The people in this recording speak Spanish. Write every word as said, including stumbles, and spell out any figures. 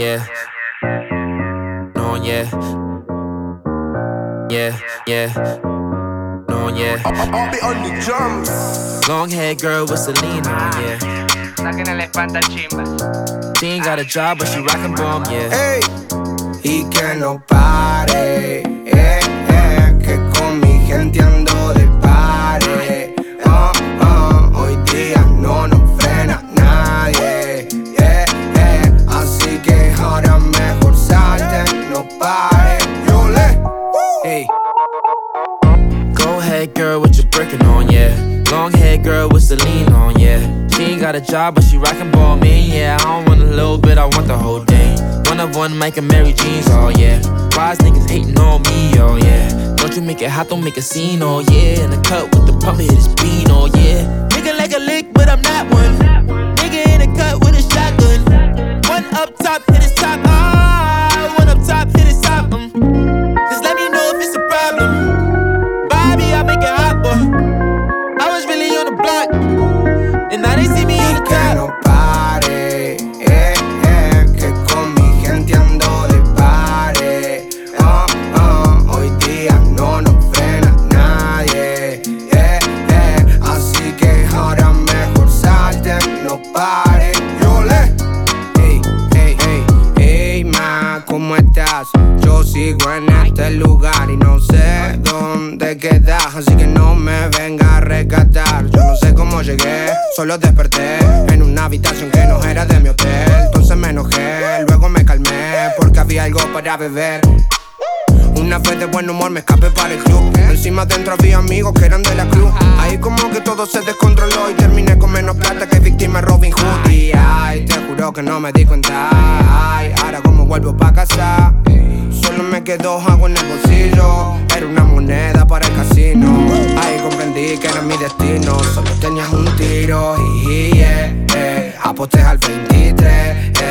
yeah. No, yeah. Yeah, yeah. No, yeah. I'll be on the drums. Long hair girl with Celine on, yeah. Saquen la espalda chimba. She ain't got a job, but she rockin' bomb, yeah. Ey, y que no pare, eh, eh, que con mi gente ando de pare. Oh, oh, hoy día no nos frena nadie, eh, eh, así que ahora mejor salte, no pare. Yo le, Hey. Go ahead, girl, with your brickin' on, yeah. Long hair girl with Celine on, yeah. She ain't got a job, but she rockin' ball me, yeah. I don't want a little bit, I want the whole thing. One of one, Mike and Mary Jeans, oh yeah. Wise niggas hating on me, oh yeah. Don't you make it hot, don't make a scene, oh yeah. In the cut with the pump, hit his bean, oh yeah. Nigga like a lick, but I'm not one. Nigga in the cut with a shotgun. One up top, hit his top, ah. One up top, hit his top, um. Just let me know if it's a problem. Bobby, I make it hot, boy. I was really on the block, and now they see me in the que car. no pare, eh, eh, que con mi gente ando de pare. Oh, oh, hoy día no nos frena nadie, eh, eh, así que ahora mejor salte, no pare. Yo le, ey, ey, ey, ey, ma, ¿cómo estás? Yo sigo en este lugar y no sé dónde quedas, así que no me venga a rescatar. Yo no sé cómo llegué, solo desperté en una habitación que no era de mi hotel. Entonces me enojé, luego me calmé porque había algo para beber. Una vez de buen humor me escapé para el club. Encima dentro había amigos que eran de la cruz. Ahí como que todo se descontroló y terminé con menos plata que víctima Robin Hood. Y ay, te juro que no me di cuenta. Ay, ahora como vuelvo pa' casa, solo me quedó agua en el bolsillo. Era una moneda para el casino. Ahí comprendí que era mi destino. Solo tenías un tiro y yeah, eh, aposté al veintitrés, eh.